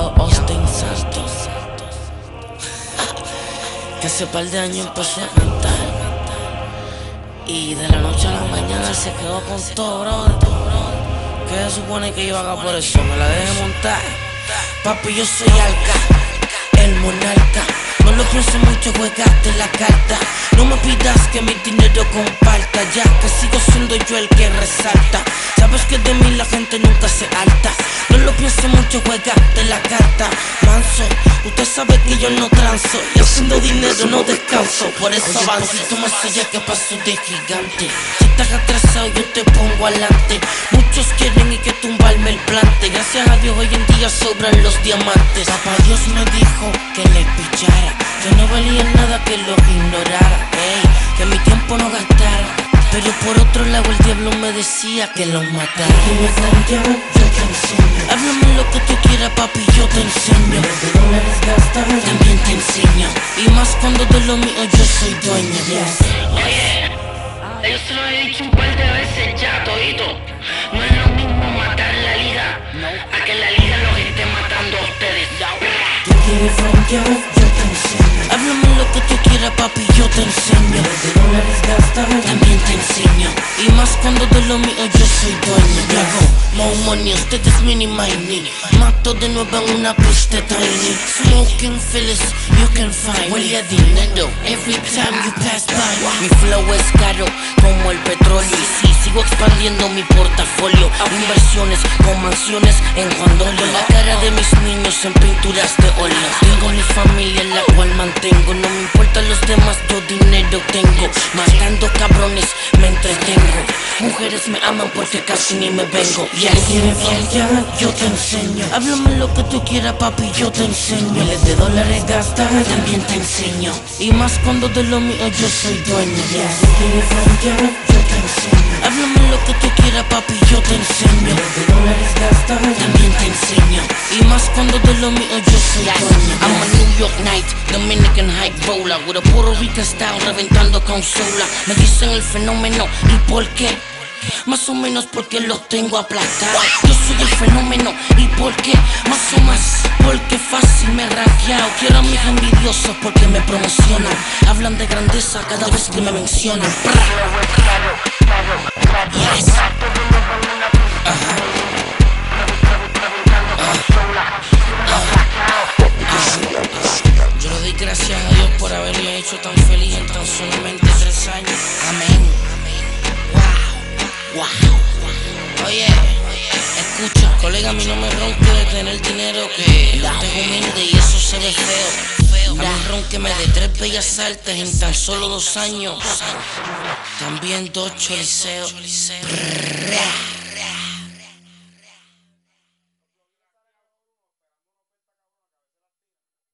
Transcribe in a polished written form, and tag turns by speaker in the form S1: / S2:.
S1: Austin Santos, que hace par de años empezó a cantar y de la noche a la mañana se quedó con todo, brother. ¿Qué se supone que yo haga por eso? ¿Me la deje montar? Papi, yo soy Alca, el monarca. No lo pienses mucho, juegaste la carta. No me pidas que mi dinero comparta, ya que sigo siendo yo el que resalta. Sabes que de mí la gente nunca se alta. No lo pienses mucho, juegaste la carta. Manso, usted sabe que yo no transo, y haciendo dinero no descanso. Por eso avanzo, tú me sellas que paso de gigante. Si estás atrasado yo te pongo adelante. Muchos quieren y que tumbarme el plante. Gracias a Dios hoy en día sobran los diamantes. Papá Dios me dijo que le pichara, que no valía nada que lo ignorara, que mi tiempo no gastara. Pero por otro lado el diablo me decía que los matara. Yo te enseño. Háblame lo que tú quieras, papi, yo te enseño. También te enseño. Y más cuando de lo mío yo soy dueño.
S2: Oye, yo se lo he dicho un par de veces ya, todito. No es lo mismo matar la liga a que la liga los esté matando a ustedes.
S1: Tú quieres frontear, yo te enseño. Háblame lo que tú quieras, papi, yo te enseño. También te enseño. Y más cuando de lo mío yo soy dueño. Yo hago more money, ustedes mini money. Mato de nuevo en una pista tiny. Smoking Phyllis, you can find. Huele a dinero every time you pass by. Mi flow es caro como el petróleo. Y sí, sigo expandiendo mi portafolio. Inversiones con mansiones en Juan Dolio. La cara de mis niños en pinturas de óleo. Tengo mi familia en la cual mantengo. No me importan los demás, yo dinero tengo. Matando cabrones me entretengo. Mujeres me aman porque casi ni me vengo. Si quieres frontear, yo te enseño. Háblame lo que tú quieras, papi, yo te enseño. Miles de dólares gastar, también te enseño. Y más cuando de lo mío yo soy dueño. Si quieres frontear, yo te enseño. Háblame lo que tú quieras, papi, yo te enseño. Miles de dólares gastar, también te enseño. Y más cuando de lo mío yo soy dueño. I'm a New York Knight, Dominican High Roller, with a Puerto Rican style, reventando consola. Me dicen el fenómeno, ¿y por qué? Más o menos porque los tengo aplastados. Yo soy el fenómeno, ¿y por qué? Más o más porque fácil me he rankeado. Quiero a mis envidiosos porque me promocionan. Hablan de grandeza cada vez que me mencionan. Yes. Yo le doy gracias a Dios por haberme hecho tan feliz en tan solamente 3 años. Amén. Wow. Oye, escucha, colega, a mí no me ronque de tener dinero, que yo tengo humilde y eso se ve feo. A mí ronqueme de 3 bellas artes en tan solo 2 años. También 2 choliseos.